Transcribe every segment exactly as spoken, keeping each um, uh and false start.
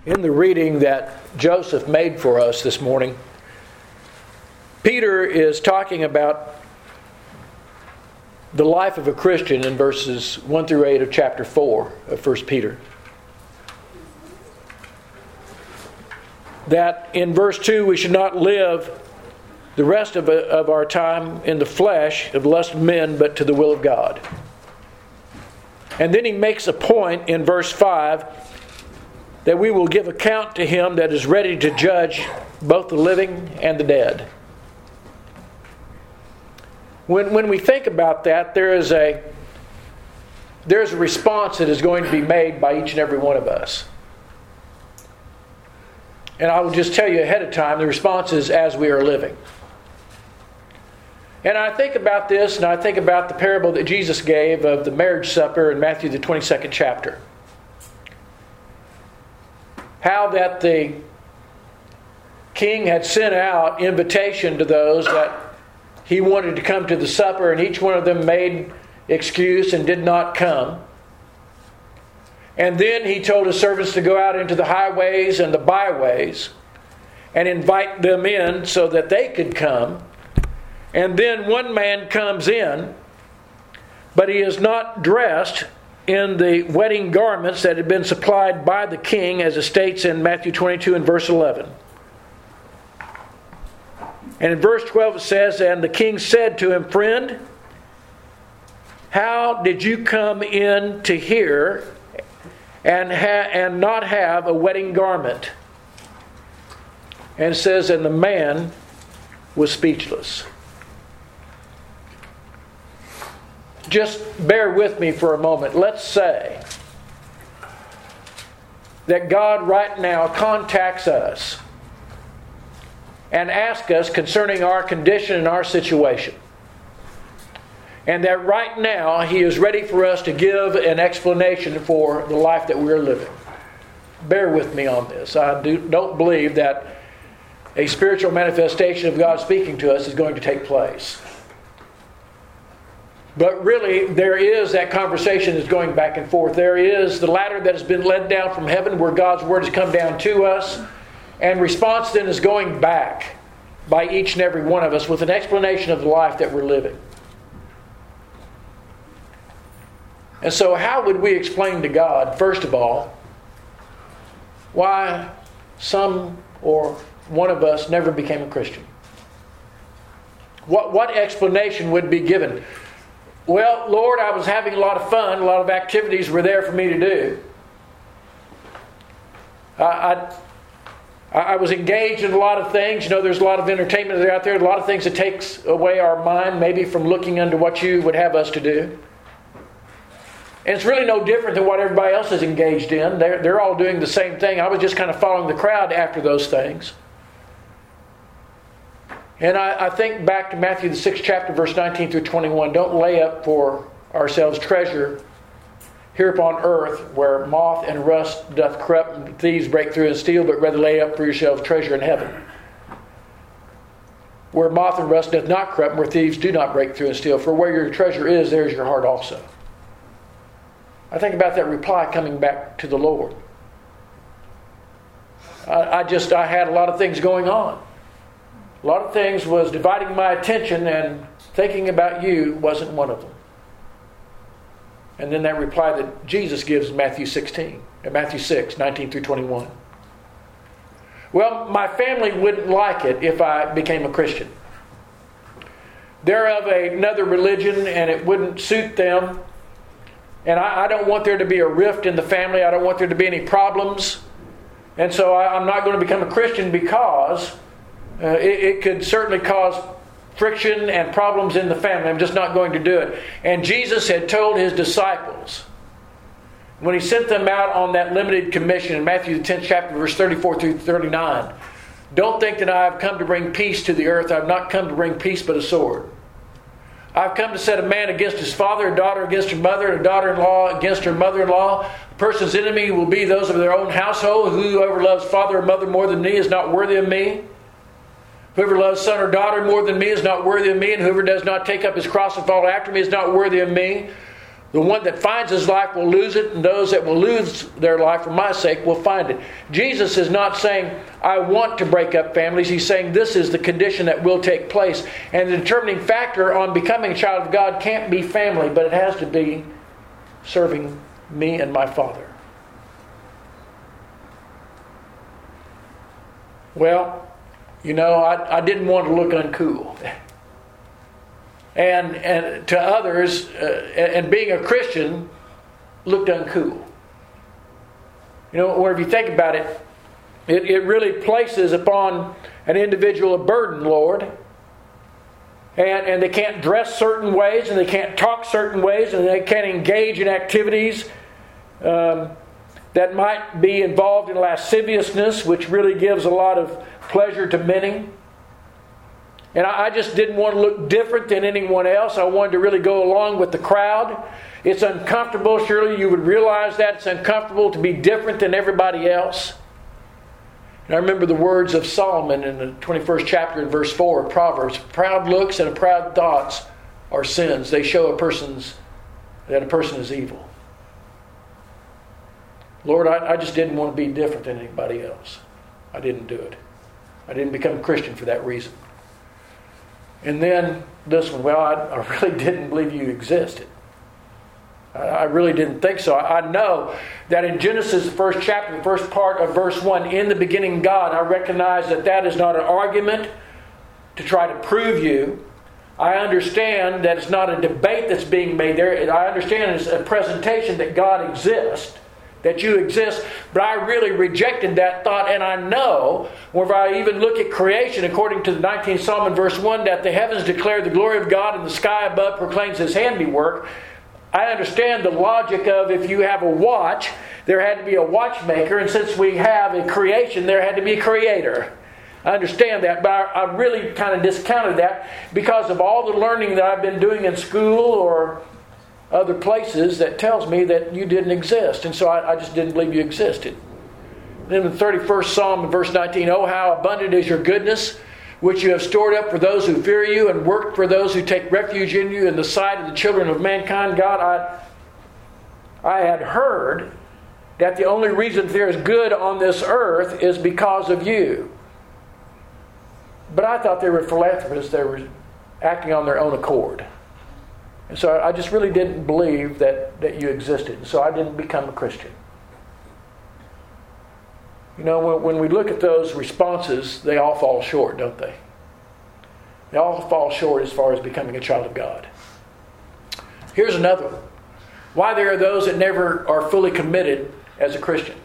In the reading that Joseph made for us this morning, Peter is talking about the life of a Christian in verses one through eight of chapter four of First Peter. That in verse two we should not live the rest of, of our time in the flesh of the lust of men, but to the will of God. And then he makes a point in verse five that we will give account to Him that is ready to judge both the living and the dead. When when we think about that, there is a there is a response that is going to be made by each and every one of us. And I will just tell you ahead of time, the response is as we are living. And I think about this, and I think about the parable that Jesus gave of the marriage supper in Matthew the twenty-second chapter. How that the king had sent out invitation to those that he wanted to come to the supper, and each one of them made excuse and did not come. And then he told his servants to go out into the highways and the byways and invite them in so that they could come. And then one man comes in, but he is not dressed in the wedding garments that had been supplied by the king, as it states in Matthew twenty-two and verse eleven. And in verse twelve it says, "And the king said to him, Friend, how did you come in to here and, ha- and not have a wedding garment?" And it says, and the man was speechless. Just bear with me for a moment. Let's say that God right now contacts us and asks us concerning our condition and our situation. And that right now He is ready for us to give an explanation for the life that we're living. Bear with me on this. I do, don't believe that a spiritual manifestation of God speaking to us is going to take place. But really, there is that conversation that's going back and forth. There is the ladder that has been led down from heaven where God's Word has come down to us. And response then is going back by each and every one of us with an explanation of the life that we're living. And so how would we explain to God, first of all, why some or one of us never became a Christian? What, what explanation would be given? Well, Lord, I was having a lot of fun. A lot of activities were there for me to do. I, I, I was engaged in a lot of things. You know, there's a lot of entertainment out there. A lot of things that takes away our mind, maybe from looking into what you would have us to do. And it's really no different than what everybody else is engaged in. They're, they're all doing the same thing. I was just kind of following the crowd after those things. And I, I think back to Matthew the sixth chapter, verse nineteen through twenty-one. Don't lay up for ourselves treasure here upon earth, where moth and rust doth corrupt, and thieves break through and steal, but rather lay up for yourselves treasure in heaven, where moth and rust doth not corrupt, and where thieves do not break through and steal. For where your treasure is, there is your heart also. I think about that reply coming back to the Lord. I, I just, I had a lot of things going on. A lot of things was dividing my attention, and thinking about you wasn't one of them. And then that reply that Jesus gives in Matthew sixteen, in Matthew six, nineteen through twenty-one. Well, my family wouldn't like it if I became a Christian. They're of another religion, and it wouldn't suit them. And I, I don't want there to be a rift in the family. I don't want there to be any problems. And so I, I'm not going to become a Christian because Uh, it, it could certainly cause friction and problems in the family. I'm just not going to do it. And Jesus had told His disciples, when He sent them out on that limited commission in Matthew the tenth chapter, verse thirty-four through thirty-nine, don't think that I have come to bring peace to the earth. I have not come to bring peace but a sword. I've come to set a man against his father, a daughter against her mother, and a daughter-in-law against her mother-in-law. A person's enemy will be those of their own household. Whoever loves father or mother more than me is not worthy of me. Whoever loves son or daughter more than me is not worthy of me, and whoever does not take up his cross and follow after me is not worthy of me. The one that finds his life will lose it, and those that will lose their life for my sake will find it. Jesus is not saying, I want to break up families. He's saying this is the condition that will take place. And the determining factor on becoming a child of God can't be family, but it has to be serving me and my Father. Well, you know, I, I didn't want to look uncool. And and to others, uh, and being a Christian looked uncool. You know, or if you think about it, it, it really places upon an individual a burden, Lord. And, and they can't dress certain ways, and they can't talk certain ways, and they can't engage in activities um, that might be involved in lasciviousness, which really gives a lot of pleasure to many. And I just didn't want to look different than anyone else. I wanted to really go along with the crowd. It's uncomfortable. Surely you would realize that. It's uncomfortable to be different than everybody else. And I remember the words of Solomon in the twenty-first chapter in verse four of Proverbs. Proud looks and proud thoughts are sins. They show a person's that a person is evil. Lord, I, I just didn't want to be different than anybody else. I didn't do it. I didn't become a Christian for that reason. And then this one, well, I, I really didn't believe you existed. I, I really didn't think so. I, I know that in Genesis, the first chapter, the first part of verse one, in the beginning God, I recognize that that is not an argument to try to prove you. I understand that it's not a debate that's being made there. I understand it's a presentation that God exists, that you exist, but I really rejected that thought, and I know, whenever I even look at creation, according to the nineteenth Psalm in verse one, that the heavens declare the glory of God and the sky above proclaims His handiwork. I understand the logic of if you have a watch, there had to be a watchmaker, and since we have a creation, there had to be a creator. I understand that, but I, I really kind of discounted that because of all the learning that I've been doing in school or other places that tells me that you didn't exist. And so I, I just didn't believe you existed. Then in the thirty-first Psalm in verse nineteen, oh, how abundant is your goodness, which you have stored up for those who fear you and worked for those who take refuge in you in the sight of the children of mankind. God, I, I had heard that the only reason there is good on this earth is because of you. But I thought they were philanthropists. They were acting on their own accord. And so I just really didn't believe that, that you existed. So I didn't become a Christian. You know, when, when we look at those responses, they all fall short, don't they? They all fall short as far as becoming a child of God. Here's another one. Why there are those that never are fully committed as a Christian.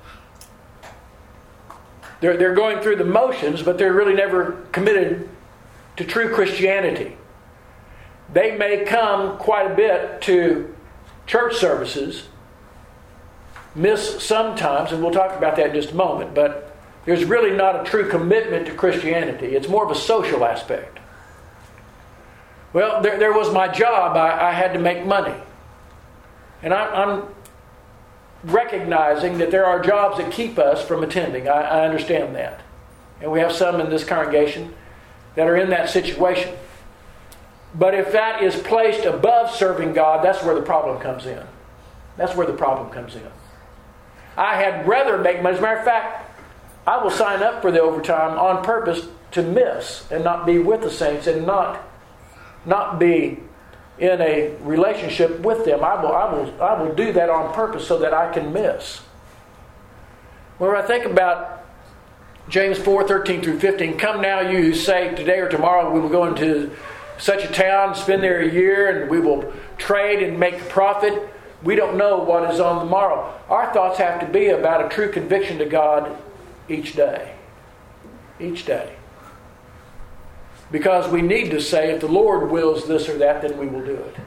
They're, they're going through the motions, but they're really never committed to true Christianity. They may come quite a bit to church services, miss sometimes, and we'll talk about that in just a moment, but there's really not a true commitment to Christianity. It's more of a social aspect. Well, there, there was my job. I, I had to make money. And I, I'm recognizing that there are jobs that keep us from attending. I, I understand that. And we have some in this congregation that are in that situation. But if that is placed above serving God, that's where the problem comes in. That's where the problem comes in. I had rather make money. As a matter of fact, I will sign up for the overtime on purpose to miss and not be with the saints and not, not be in a relationship with them. I will, I will, I will do that on purpose so that I can miss. When I think about James four, thirteen through fifteen, come now you who say today or tomorrow we will go into such a town, spend there a year, and we will trade and make profit. We don't know what is on the morrow. Our thoughts have to be about a true conviction to God each day. Each day. Because we need to say, if the Lord wills this or that, then we will do it.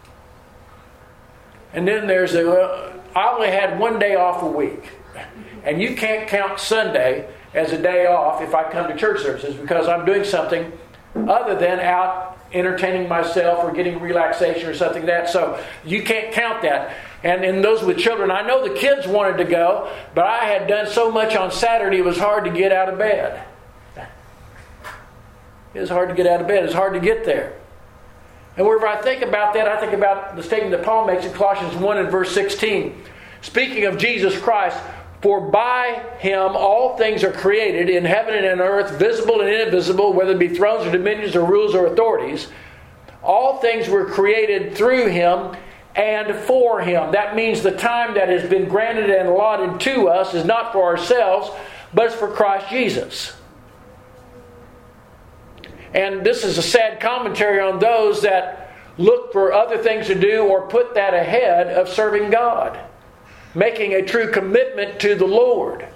And then there's a, uh, I only had one day off a week. And you can't count Sunday as a day off if I come to church services because I'm doing something other than out entertaining myself or getting relaxation or something like that. So you can't count that. And in those with children, I know the kids wanted to go, but I had done so much on Saturday it was hard to get out of bed. It was hard to get out of bed. It was hard to get there. And whenever I think about that, I think about the statement that Paul makes in Colossians one and verse sixteen. Speaking of Jesus Christ, for by Him all things are created in heaven and on earth, visible and invisible, whether it be thrones or dominions or rules or authorities. All things were created through Him and for Him. That means the time that has been granted and allotted to us is not for ourselves, but it's for Christ Jesus. And this is a sad commentary on those that look for other things to do or put that ahead of serving God. Making a true commitment to the Lord.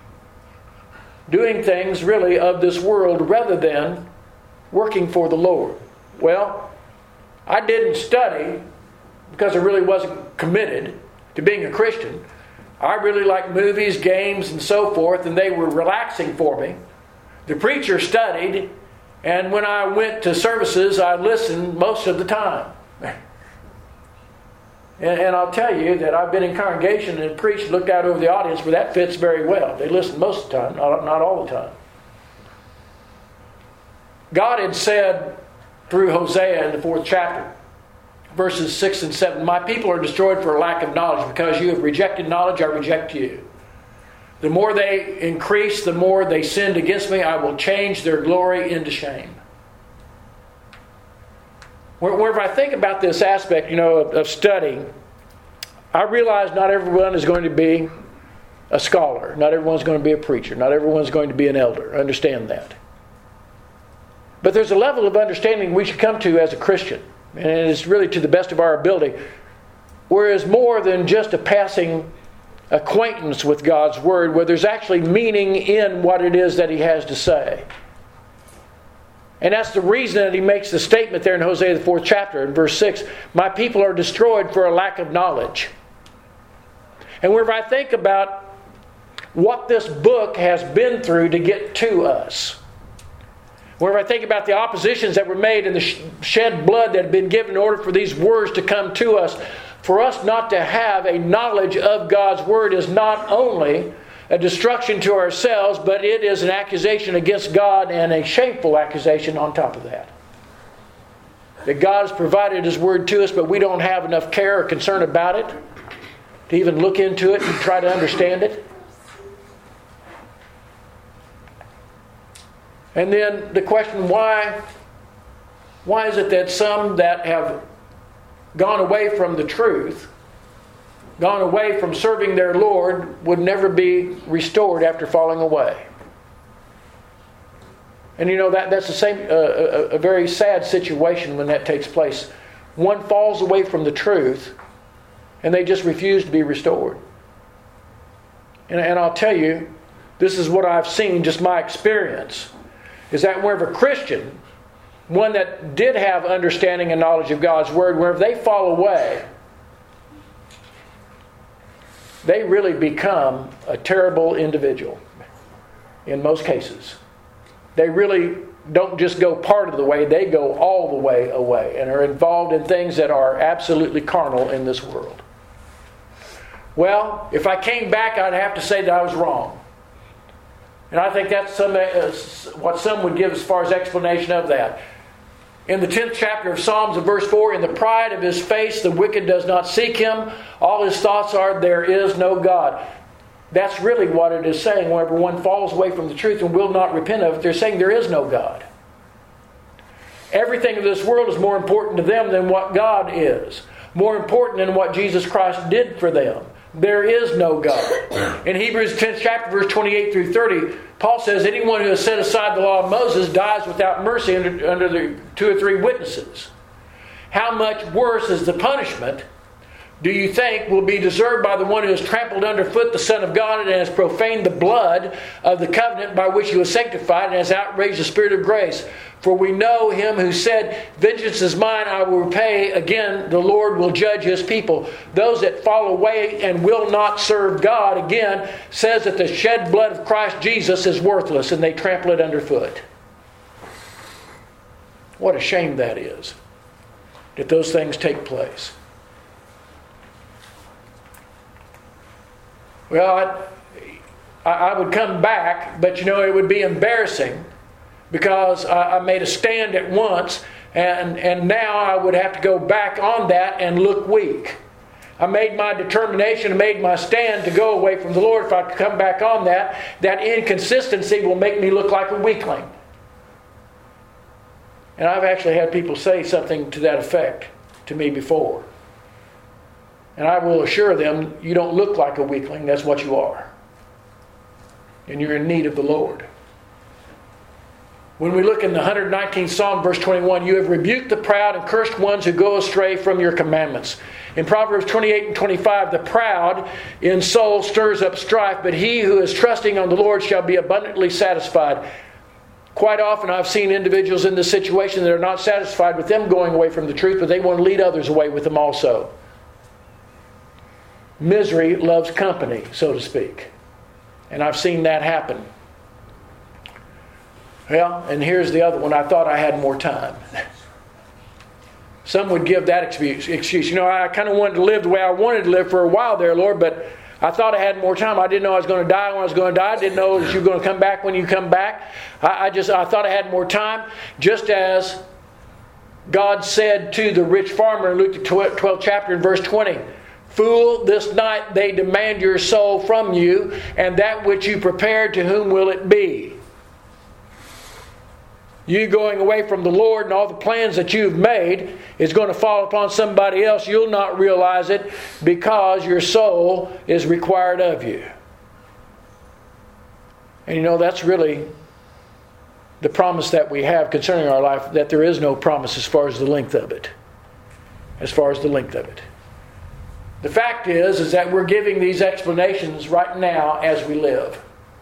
Doing things really of this world rather than working for the Lord. Well, I didn't study because I really wasn't committed to being a Christian. I really liked movies, games, and so forth, and they were relaxing for me. The preacher studied, and when I went to services, I listened most of the time. And, and I'll tell you that I've been in congregation and preached, looked out over the audience where that fits very well. They listen most of the time, not, not all the time. God had said through Hosea in the fourth chapter, verses six and seven, my people are destroyed for a lack of knowledge. Because you have rejected knowledge, I reject you. The more they increase, the more they sinned against me. I will change their glory into shame. Whenever I think about this aspect, you know, of, of studying, I realize not everyone is going to be a scholar. Not everyone's going to be a preacher. Not everyone's going to be an elder. I understand that. But there's a level of understanding we should come to as a Christian. And it's really to the best of our ability. Where it's more than just a passing acquaintance with God's Word. Where there's actually meaning in what it is that He has to say. And that's the reason that he makes the statement there in Hosea the fourth chapter in verse six. My people are destroyed for a lack of knowledge. And whenever I think about what this book has been through to get to us. Whenever I think about the oppositions that were made and the shed blood that had been given in order for these words to come to us. For us not to have a knowledge of God's Word is not only a destruction to ourselves, but it is an accusation against God and a shameful accusation on top of that. That God has provided His Word to us, but we don't have enough care or concern about it to even look into it and try to understand it. And then the question, why, why is it that some that have gone away from the truth, gone away from serving their Lord, would never be restored after falling away? And you know, that that's the same, uh, a, a very sad situation when that takes place. One falls away from the truth and they just refuse to be restored. And, and I'll tell you, this is what I've seen, just my experience, is that wherever a Christian, one that did have understanding and knowledge of God's Word, wherever they fall away, they really become a terrible individual in most cases. They really don't just go part of the way, they go all the way away and are involved in things that are absolutely carnal in this world. Well, if I came back, I'd have to say that I was wrong. And I think that's some, uh, what some would give as far as explanation of that. In the tenth chapter of Psalms, in verse four, in the pride of his face the wicked does not seek him. All his thoughts are, there is no God. That's really what it is saying. Whenever one falls away from the truth and will not repent of it, they're saying there is no God. Everything in this world is more important to them than what God is. More important than what Jesus Christ did for them. There is no God. In Hebrews tenth chapter, verse twenty-eight through thirty, Paul says, anyone who has set aside the law of Moses dies without mercy under, under the two or three witnesses. How much worse is the punishment, do you think, will be deserved by the one who has trampled underfoot the Son of God and has profaned the blood of the covenant by which he was sanctified and has outraged the Spirit of grace? For we know him who said, vengeance is mine, I will repay. Again, the Lord will judge his people. Those that fall away and will not serve God, again, says that the shed blood of Christ Jesus is worthless and they trample it underfoot. What a shame that is, that those things take place. Well, I, I would come back, but you know, it would be embarrassing because I, I made a stand at once And, and now I would have to go back on that and look weak. I made my determination, made my stand to go away from the Lord. If I come back on that, that inconsistency will make me look like a weakling. And I've actually had people say something to that effect to me before. And I will assure them, you don't look like a weakling, that's what you are. And you're in need of the Lord. When we look in the one hundred nineteenth Psalm, verse twenty-one, you have rebuked the proud and cursed ones who go astray from your commandments. In Proverbs twenty-eight and twenty-five, the proud in soul stirs up strife, but he who is trusting on the Lord shall be abundantly satisfied. Quite often I've seen individuals in this situation that are not satisfied with them going away from the truth, but they want to lead others away with them also. Misery loves company, so to speak. And I've seen that happen. Well, and here's the other one. I thought I had more time. Some would give that excuse. excuse. You know, I kind of wanted to live the way I wanted to live for a while there, Lord, but I thought I had more time. I didn't know I was going to die when I was going to die. I didn't know that you were going to come back when you come back. I, I just I thought I had more time. Just as God said to the rich farmer in Luke the twelfth chapter in verse twenty, "Fool, this night they demand your soul from you, and that which you prepared, to whom will it be?" You going away from the Lord and all the plans that you've made is going to fall upon somebody else. You'll not realize it because your soul is required of you. And you know, that's really the promise that we have concerning our life, that there is no promise as far as the length of it. As far as the length of it. The fact is, is that we're giving these explanations right now as we live.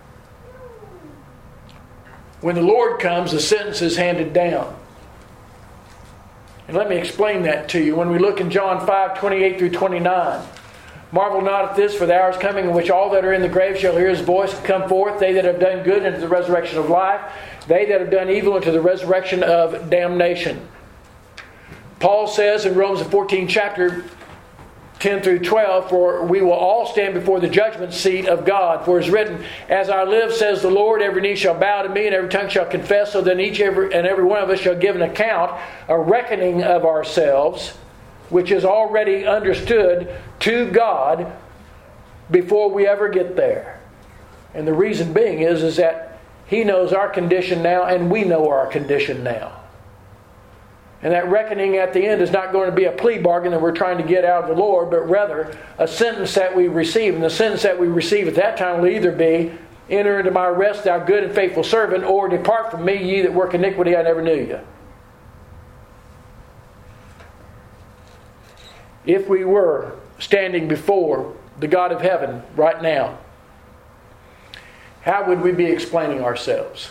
When the Lord comes, the sentence is handed down. And let me explain that to you. When we look in John five, twenty-eight through twenty-nine. "Marvel not at this, for the hour is coming in which all that are in the grave shall hear his voice and come forth, they that have done good into the resurrection of life, they that have done evil into the resurrection of damnation." Paul says in Romans the fourteenth chapter, ten through twelve, "For we will all stand before the judgment seat of God. For it is written, As I live, says the Lord, every knee shall bow to me, and every tongue shall confess, so that each every, and every one of us shall give an account, a reckoning of ourselves, which is already understood to God before we ever get there." And the reason being is, is that He knows our condition now, and we know our condition now. And that reckoning at the end is not going to be a plea bargain that we're trying to get out of the Lord, but rather a sentence that we receive. And the sentence that we receive at that time will either be, "Enter into my rest, thou good and faithful servant," or "Depart from me, ye that work iniquity, I never knew you." If we were standing before the God of heaven right now, how would we be explaining ourselves?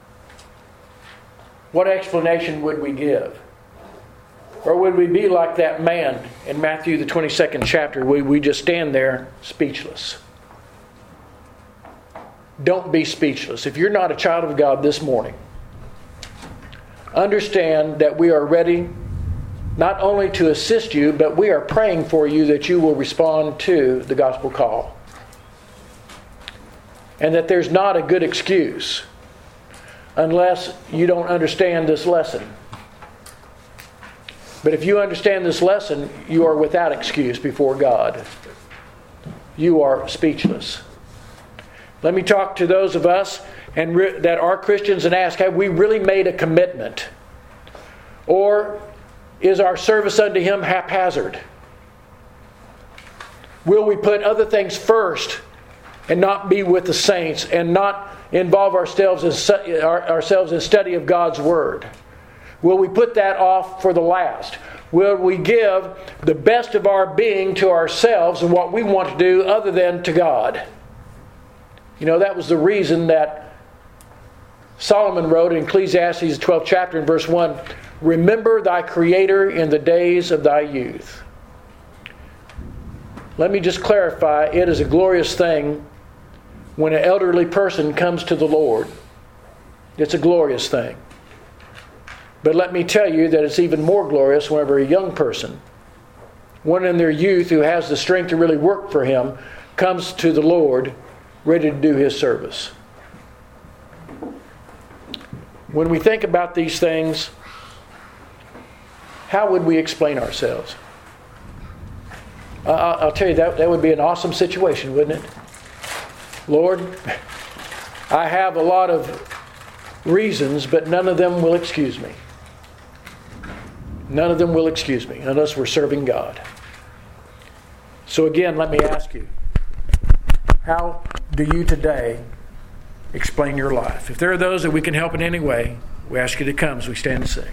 What explanation would we give? Or would we be like that man in Matthew the twenty-second chapter, where we just stand there speechless? Don't be speechless. If you're not a child of God this morning, understand that we are ready not only to assist you, but we are praying for you that you will respond to the gospel call. And that there's not a good excuse unless you don't understand this lesson. But if you understand this lesson, you are without excuse before God. You are speechless. Let me talk to those of us and re- that are Christians and ask, have we really made a commitment? Or is our service unto Him haphazard? Will we put other things first and not be with the saints and not involve ourselves in, ourselves in study of God's Word? Will we put that off for the last? Will we give the best of our being to ourselves and what we want to do other than to God? You know, that was the reason that Solomon wrote in Ecclesiastes twelfth chapter in verse one, "Remember thy Creator in the days of thy youth." Let me just clarify, it is a glorious thing when an elderly person comes to the Lord. It's a glorious thing. But let me tell you that it's even more glorious whenever a young person, one in their youth who has the strength to really work for Him, comes to the Lord ready to do His service. When we think about these things, how would we explain ourselves? Uh, I'll tell you, that, that would be an awesome situation, wouldn't it? Lord, I have a lot of reasons, but none of them will excuse me. None of them will excuse me unless we're serving God. So again, let me ask you, how do you today explain your life? If there are those that we can help in any way, we ask you to come as we stand and sing.